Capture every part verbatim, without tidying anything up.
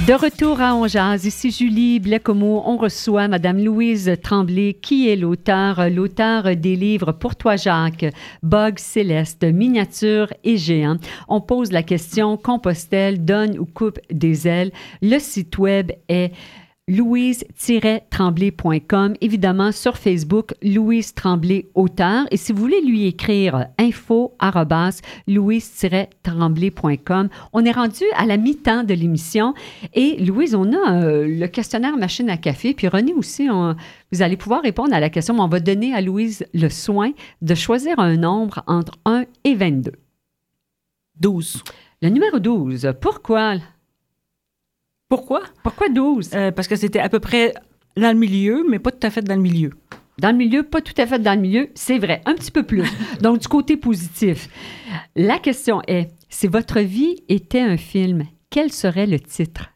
De retour à On Jase, ici Julie Blais-Comeau. On reçoit Mme Louise Tremblay, qui est l'auteur, l'auteur des livres Pour toi, Jacques, Bug Céleste, Miniature et Géant. On pose la question, Compostelle donne ou coupe des ailes? Le site web est louise tiret tremblay point com. Évidemment, sur Facebook, Louise Tremblay, auteur. Et si vous voulez lui écrire info arobase louise tiret tremblay point com. On est rendu à la mi-temps de l'émission. Et Louise, on a euh, le questionnaire machine à café. Puis René aussi, on, vous allez pouvoir répondre à la question, mais on va donner à Louise le soin de choisir un nombre entre un et vingt-deux. douze. Le numéro douze, pourquoi? Pourquoi? Pourquoi douze? Euh, parce que c'était à peu près dans le milieu, mais pas tout à fait dans le milieu. Dans le milieu, pas tout à fait dans le milieu, c'est vrai, un petit peu plus. Donc, du côté positif. La question est, si votre vie était un film, quel serait le titre?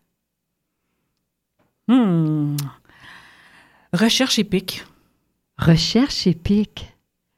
Hmm. Recherche épique. Recherche épique.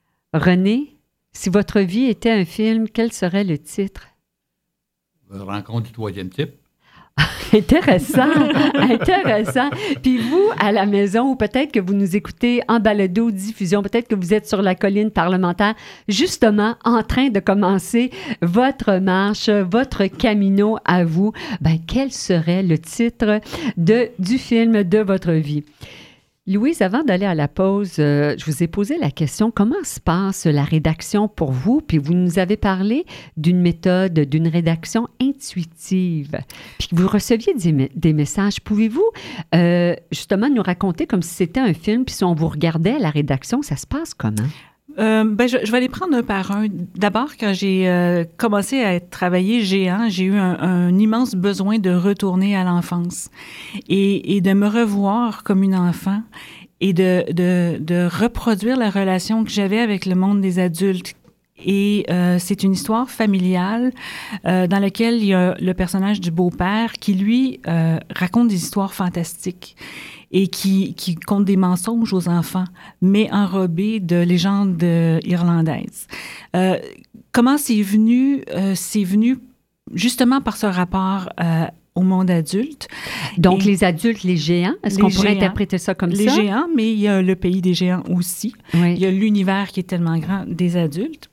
René, si votre vie était un film, quel serait le titre? Rencontre du troisième type. Intéressant, intéressant. Puis vous, à la maison, ou peut-être que vous nous écoutez en balado-diffusion, peut-être que vous êtes sur la colline parlementaire, justement en train de commencer votre marche, votre camino à vous, ben, quel serait le titre de, du film de votre vie? Louise, avant d'aller à la pause, euh, je vous ai posé la question, comment se passe la rédaction pour vous? Puis vous nous avez parlé d'une méthode, d'une rédaction intuitive. Puis vous receviez des, des messages. Pouvez-vous euh, justement nous raconter comme si c'était un film, puis si on vous regardait à la rédaction, ça se passe comment? Euh, ben je, je vais les prendre un par un. D'abord, quand j'ai euh, commencé à travailler Géant, j'ai eu un, un immense besoin de retourner à l'enfance et, et de me revoir comme une enfant et de, de, de reproduire la relation que j'avais avec le monde des adultes. Et euh, c'est une histoire familiale euh, dans laquelle il y a le personnage du beau-père qui, lui, euh, raconte des histoires fantastiques et qui, qui conte des mensonges aux enfants, mais enrobés de légendes irlandaises. Euh, comment c'est venu? Euh, c'est venu justement par ce rapport euh, au monde adulte. Donc, et les adultes, les géants, est-ce qu'on pourrait géants, interpréter ça comme les ça? Les géants, mais il y a le pays des géants aussi. Oui. Il y a l'univers qui est tellement grand des adultes.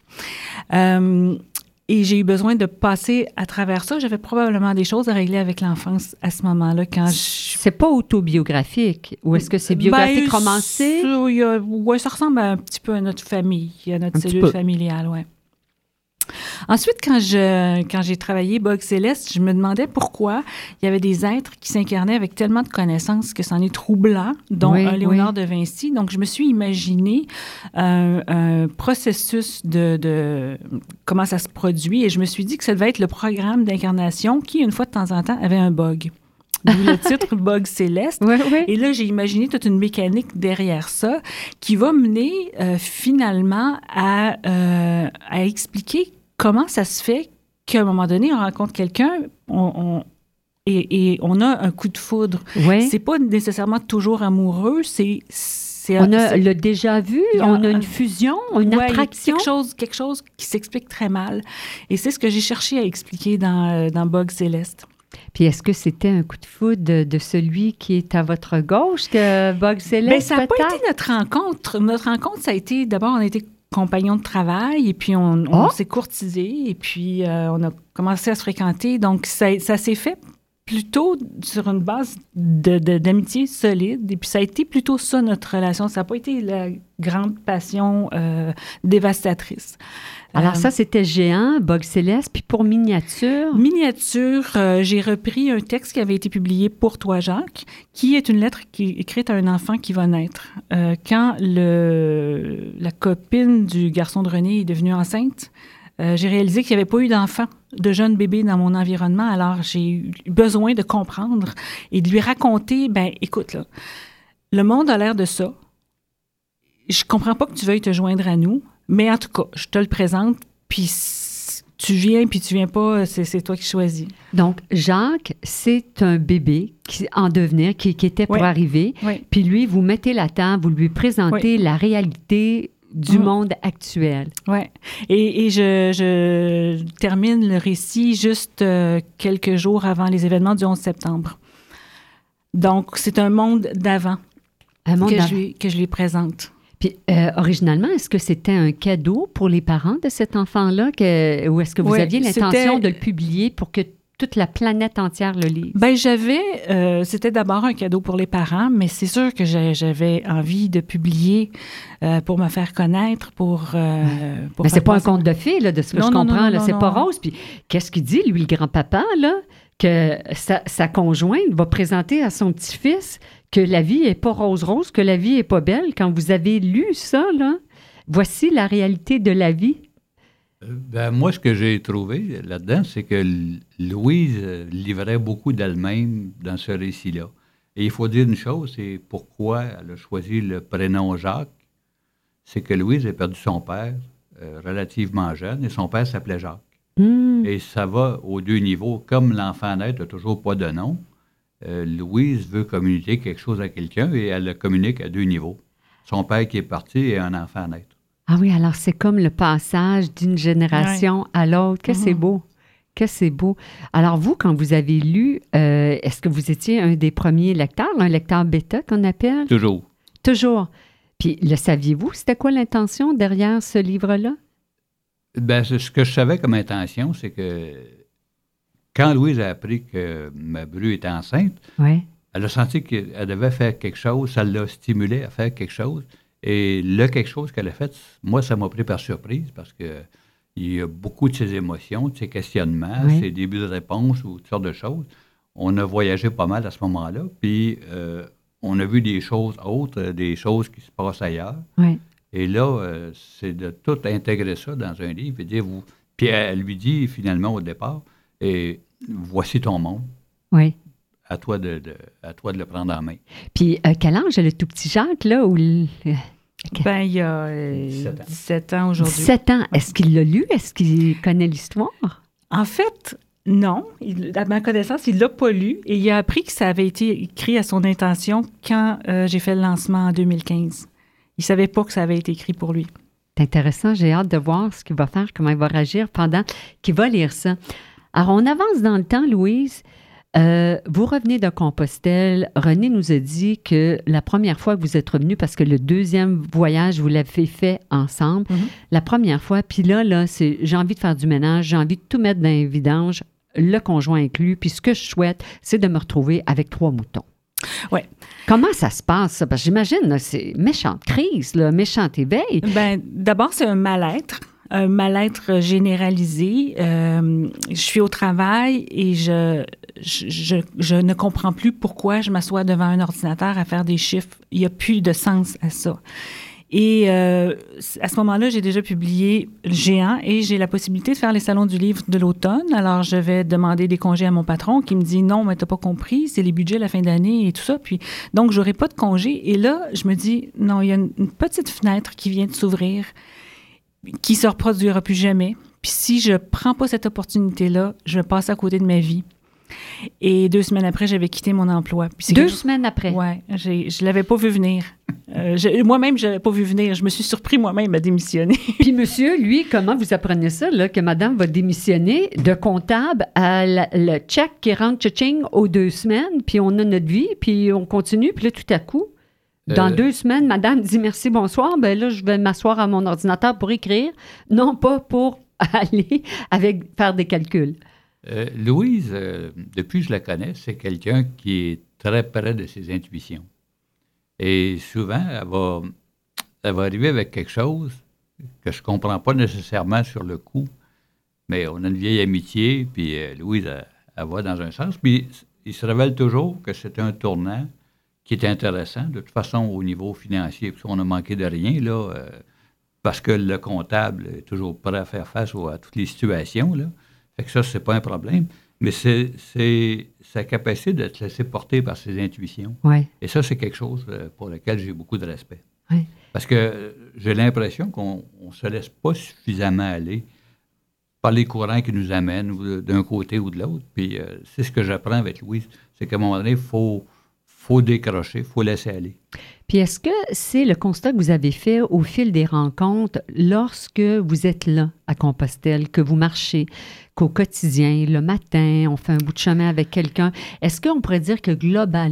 Euh, et j'ai eu besoin de passer à travers ça. J'avais probablement des choses à régler avec l'enfance à ce moment-là. Quand je... C'est pas autobiographique? Ou est-ce que c'est biographique ben, romancé? Oui, ça ressemble un petit peu à notre famille, à notre un cellule familiale, oui. Ensuite, quand, je, quand j'ai travaillé Bug Céleste, je me demandais pourquoi il y avait des êtres qui s'incarnaient avec tellement de connaissances que c'en est troublant, dont oui, un Léonard oui. de Vinci. Donc, je me suis imaginé un, un processus de, de comment ça se produit et je me suis dit que ça devait être le programme d'incarnation qui, une fois de temps en temps, avait un bug. D'où le titre Bug Céleste. Oui, oui. Et là, j'ai imaginé toute une mécanique derrière ça qui va mener euh, finalement à, euh, à expliquer comment ça se fait qu'à un moment donné, on rencontre quelqu'un on, on, et, et on a un coup de foudre. Oui. C'est pas nécessairement toujours amoureux, c'est... c'est on a c'est, le déjà vu, a, on a une fusion, une ouais, attraction. Quelque chose, quelque chose qui s'explique très mal. Et c'est ce que j'ai cherché à expliquer dans, dans Bug Céleste. Puis est-ce que c'était un coup de foudre de, de celui qui est à votre gauche, que Bug Céleste, bien, ça n'a pas peut-être? été notre rencontre. Notre rencontre, ça a été... D'abord, on a été compagnons de travail et puis on, on oh! s'est courtisés et puis euh, on a commencé à se fréquenter. Donc, ça, ça s'est fait plutôt sur une base de, de, d'amitié solide et puis ça a été plutôt ça, notre relation. Ça n'a pas été la grande passion euh, dévastatrice. Alors, ça, c'était Géant, Bug Céleste. Puis pour Miniature? Miniature, euh, j'ai repris un texte qui avait été publié pour toi, Jacques, qui est une lettre qui est écrite à un enfant qui va naître. Euh, quand le, la copine du garçon de René est devenue enceinte, euh, j'ai réalisé qu'il n'y avait pas eu d'enfant, de jeune bébé dans mon environnement. Alors, j'ai eu besoin de comprendre et de lui raconter, ben écoute, là, le monde a l'air de ça. Je comprends pas que tu veuilles te joindre à nous. Mais en tout cas, je te le présente, puis tu viens, puis tu viens pas, c'est, c'est toi qui choisis. Donc, Jacques, c'est un bébé qui, en devenir, qui, qui était pour oui. arriver. Oui. Puis lui, vous mettez la table, vous lui présentez oui. la réalité du mmh. monde actuel. Oui. Et, et je, je termine le récit juste euh, quelques jours avant les événements du onze septembre. Donc, c'est un monde d'avant Un monde que, d'avant. je lui, que je lui présente. Puis, euh, originalement, est-ce que c'était un cadeau pour les parents de cet enfant-là que, ou est-ce que vous Oui, aviez l'intention c'était- de le publier pour que toute la planète entière le lise? Ben j'avais, euh, c'était d'abord un cadeau pour les parents, mais c'est sûr que j'ai- j'avais envie de publier euh, pour me faire connaître, pour... euh, pour Mais faire c'est pas un passer- conte de fées, là, de ce que Non, je non, non, comprends. non, là, non, c'est non. pas rose. Puis, qu'est-ce qu'il dit, lui, le grand-papa, là? Que sa, sa conjointe va présenter à son petit-fils que la vie est pas rose-rose, que la vie est pas belle. Quand vous avez lu ça, là, voici la réalité de la vie. Euh, Ben, moi, ce que j'ai trouvé là-dedans, c'est que L- Louise euh, livrait beaucoup d'elle-même dans ce récit-là. Et il faut dire une chose, c'est pourquoi elle a choisi le prénom Jacques. C'est que Louise a perdu son père euh, relativement jeune, et son père s'appelait Jacques. Hmm. Et ça va aux deux niveaux. Comme l'enfant naître n'a toujours pas de nom, euh, Louise veut communiquer quelque chose à quelqu'un et elle le communique à deux niveaux. Son père qui est parti et un enfant naître. Ah oui, alors c'est comme le passage d'une génération à l'autre. Que c'est Mhm. beau. Que c'est beau. Alors vous, quand vous avez lu, euh, est-ce que vous étiez un des premiers lecteurs, un lecteur bêta qu'on appelle? Toujours. Toujours. Puis le saviez-vous? C'était quoi l'intention derrière ce livre-là? Ben, c'est- ce que je savais comme intention, c'est que quand Louise a appris que ma bru était enceinte, Oui. elle a senti qu'elle devait faire quelque chose, ça l'a stimulée à faire quelque chose. Et le quelque chose qu'elle a fait, moi, ça m'a pris par surprise parce que il y a beaucoup de ses émotions, de ses questionnements, Oui. ses débuts de réponse ou toutes sortes de choses. On a voyagé pas mal à ce moment-là, puis euh, on a vu des choses autres, euh, des choses qui se passent ailleurs. Oui. Et là, euh, c'est de tout intégrer ça dans un livre et dire, vous... Puis elle, elle lui dit finalement au départ, et voici ton monde, Oui. à toi de, de- à toi de le prendre en main. Puis euh, quel âge a le tout petit Jacques, là? Ou le- OK. Ben, il y a euh, dix-sept ans. dix-sept ans aujourd'hui. dix-sept ans. Est-ce qu'il l'a lu? Est-ce qu'il connaît l'histoire? En fait, non. Il- à ma connaissance, il ne l'a pas lu et il a appris que ça avait été écrit à son intention quand euh, j'ai fait le lancement en deux mille quinze. Il ne savait pas que ça avait été écrit pour lui. C'est intéressant. J'ai hâte de voir ce qu'il va faire, comment il va réagir pendant qu'il va lire ça. Alors, on avance dans le temps, Louise. Euh, vous revenez de Compostelle. René nous a dit que la première fois que vous êtes revenu, parce que le deuxième voyage, vous l'avez fait ensemble, Mhm. la première fois, puis là, là, c'est j'ai envie de faire du ménage, j'ai envie de tout mettre dans les vidanges, le conjoint inclus, puis ce que je souhaite, c'est de me retrouver avec trois moutons. Ouais. Comment ça se passe, ça? Parce que j'imagine, là, c'est méchante crise, là, méchant éveil. Ben, d'abord, c'est un mal-être, un mal-être généralisé. Euh, je suis au travail et je, je, je, je ne comprends plus pourquoi je m'assois devant un ordinateur à faire des chiffres. Il n'y a plus de sens à ça. Et euh, à ce moment-là, j'ai déjà publié Géant et j'ai la possibilité de faire les salons du livre de l'automne. Alors, je vais demander des congés à mon patron qui me dit « Non, mais t'as pas compris, c'est les budgets à la fin d'année et tout ça. » Puis, donc, j'aurai pas de congés. Et là, je me dis « Non, il y a une, une petite fenêtre qui vient de s'ouvrir, qui se reproduira plus jamais. Puis si je prends pas cette opportunité-là, je vais passer à côté de ma vie. » Et deux semaines après, j'avais quitté mon emploi. Puis c'est Deux quelque chose- semaines après. Ouais, j'ai, je l'avais pas vu venir. Euh, je- moi-même, je l'avais pas vu venir. Je me suis surpris moi-même à démissionner. Puis monsieur, lui, comment vous apprenez ça, là, que madame va démissionner de comptable à la- le chèque qui rentre tching aux deux semaines, puis on a notre vie, puis on continue, puis là, tout à coup, dans Euh, deux semaines, madame dit merci, bonsoir, ben là, je vais m'asseoir à mon ordinateur pour écrire, non pas pour aller avec faire des calculs. Euh, Louise, euh, depuis que je la connais, c'est quelqu'un qui est très près de ses intuitions. Et souvent, elle va, elle va arriver avec quelque chose que je ne comprends pas nécessairement sur le coup, mais on a une vieille amitié, puis euh, Louise, elle, elle va dans un sens. Puis il se révèle toujours que c'est un tournant qui est intéressant. De toute façon, au niveau financier, parce qu'on a manqué de rien, là, euh, parce que le comptable est toujours prêt à faire face aux- à toutes les situations, là. Fait que ça, c'est pas un problème. Mais c'est, c'est sa capacité de se laisser porter par ses intuitions. Oui. Et ça, c'est quelque chose euh, pour lequel j'ai beaucoup de respect. Oui. Parce que euh, j'ai l'impression qu'on ne se laisse pas suffisamment aller par les courants qui nous amènent ou d'un côté ou de l'autre. Puis euh, c'est ce que j'apprends avec Louise. C'est qu'à un moment donné, il faut, faut décrocher, il faut laisser aller. Puis est-ce que c'est le constat que vous avez fait au fil des rencontres lorsque vous êtes là à Compostelle, que vous marchez, qu'au quotidien, le matin, on fait un bout de chemin avec quelqu'un, est-ce qu'on pourrait dire que globalement,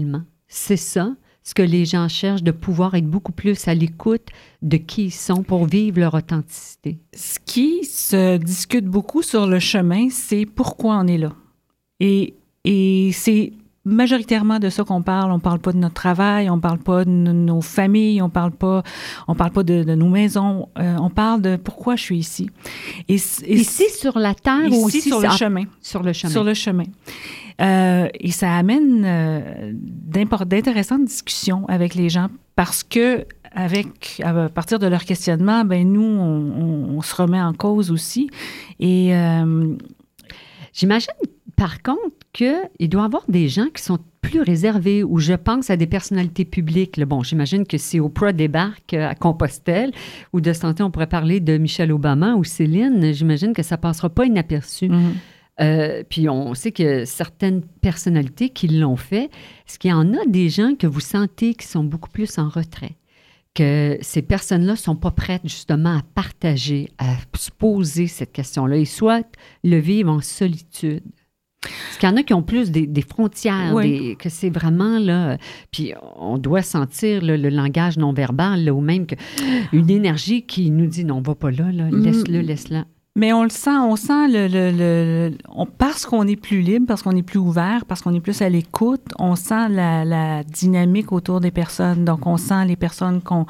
c'est ça, ce que les gens cherchent, de pouvoir être beaucoup plus à l'écoute de qui ils sont pour vivre leur authenticité. Ce qui se discute beaucoup sur le chemin, c'est pourquoi on est là. Et, et c'est majoritairement de ça qu'on parle. On ne parle pas de notre travail, on ne parle pas de nos familles, on ne parle pas, on parle pas de, de nos maisons. Euh, on parle de pourquoi je suis ici. Et, et ici sur la terre ici ou ici sur le chemin. Sur le chemin. Sur le chemin. Euh, et ça amène euh, d'intéressantes discussions avec les gens parce que avec, à partir de leur questionnement, ben nous, on, on, on se remet en cause aussi. Et euh, j'imagine, par contre, qu'il doit y avoir des gens qui sont plus réservés, ou je pense à des personnalités publiques. Là, bon, j'imagine que si Oprah débarque à Compostelle ou de santé, on pourrait parler de Michelle Obama ou Céline, j'imagine que ça ne passera pas inaperçu. Mm-hmm. Euh, puis on sait que certaines personnalités qui l'ont fait. Est-ce qu'il y en a des gens que vous sentez qui sont beaucoup plus en retrait? Que ces personnes-là ne sont pas prêtes justement à partager, à se poser cette question-là et soit le vivre en solitude? Parce qu'il y en a qui ont plus des, des frontières, oui. des, que c'est vraiment là. Puis on doit sentir là, le langage non-verbal, là, ou même que, une énergie qui nous dit non, on ne va pas là, là laisse-le, laisse-le. Mais on le sent, on sent le, le, le on, parce qu'on est plus libre, parce qu'on est plus ouvert, parce qu'on est plus à l'écoute, on sent la, la dynamique autour des personnes. Donc, on sent les personnes qu'on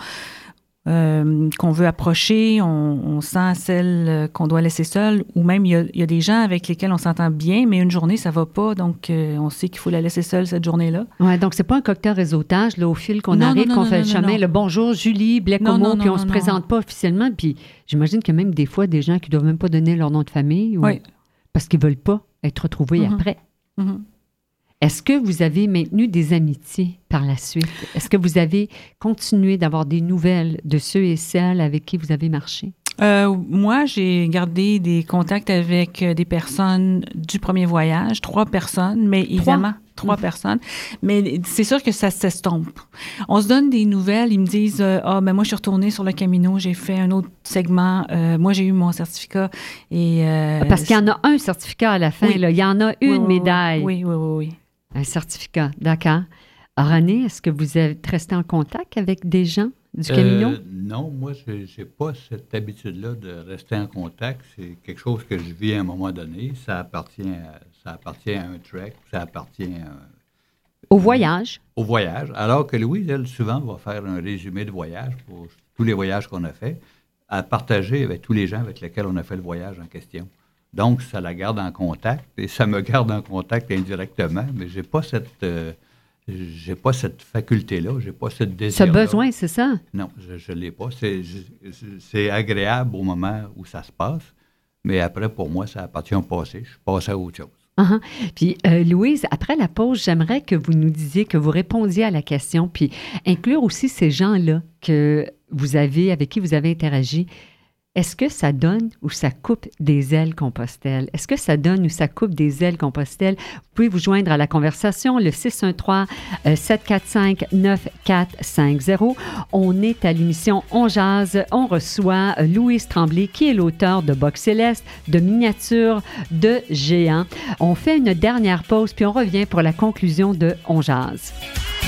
euh, qu'on veut approcher, on, on sent celles qu'on doit laisser seules, ou même il y a, il y a des gens avec lesquels on s'entend bien, mais une journée, ça va pas, donc euh, on sait qu'il faut la laisser seule cette journée-là. Oui, donc c'est pas un cocktail réseautage, là, au fil qu'on non, arrive, non, non, qu'on non, fait non, le chemin, non. le bonjour, Julie, Blais-Comeau, puis on ne se présente pas officiellement, puis j'imagine qu'il y a même des fois des gens qui ne doivent même pas donner leur nom de famille, ou, oui. parce qu'ils ne veulent pas être retrouvés mm-hmm. après. Mm-hmm. Est-ce que vous avez maintenu des amitiés par la suite? Est-ce que vous avez continué d'avoir des nouvelles de ceux et celles avec qui vous avez marché? Euh, moi, j'ai gardé des contacts avec des personnes du premier voyage, trois personnes, mais évidemment, trois, trois mmh. personnes. Mais c'est sûr que ça s'estompe. On se donne des nouvelles, ils me disent « Ah, euh, ben moi, je suis retournée sur le Camino, j'ai fait un autre segment, euh, moi, j'ai eu mon certificat. » et euh, Parce qu'il y en a un certificat à la fin, oui. là. Il y en a une oui, médaille. Oui, oui, oui, oui. Un certificat, d'accord. René, est-ce que vous êtes resté en contact avec des gens du Camino? Euh, non, moi, je n'ai pas cette habitude-là de rester en contact. C'est quelque chose que je vis à un moment donné. Ça appartient à, ça appartient à un trek, ça appartient à... Au voyage. Au voyage. Alors que Louise, elle, souvent, va faire un résumé de voyage pour tous les voyages qu'on a faits, à partager avec tous les gens avec lesquels on a fait le voyage en question. Donc, ça la garde en contact et ça me garde en contact indirectement, mais je n'ai pas cette... Euh, J'ai pas cette faculté-là, j'ai pas ce désir. Ce besoin, c'est ça? Non, je ne l'ai pas. C'est, c'est agréable au moment où ça se passe, mais après, pour moi, ça appartient au passé. Je suis passé à autre chose. Uh-huh. Puis, euh, Louise, après la pause, j'aimerais que vous nous disiez, que vous répondiez à la question, puis inclure aussi ces gens-là que vous avez, avec qui vous avez interagi. Est-ce que ça donne ou ça coupe des ailes Compostelle? Est-ce que ça donne ou ça coupe des ailes Compostelle? Vous pouvez vous joindre à la conversation, le six un trois, sept quatre cinq, neuf quatre cinq zéro. On est à l'émission On jase. On reçoit Louise Tremblay, qui est l'auteur de Box Céleste, de miniatures, de géants. On fait une dernière pause, puis on revient pour la conclusion de On jase.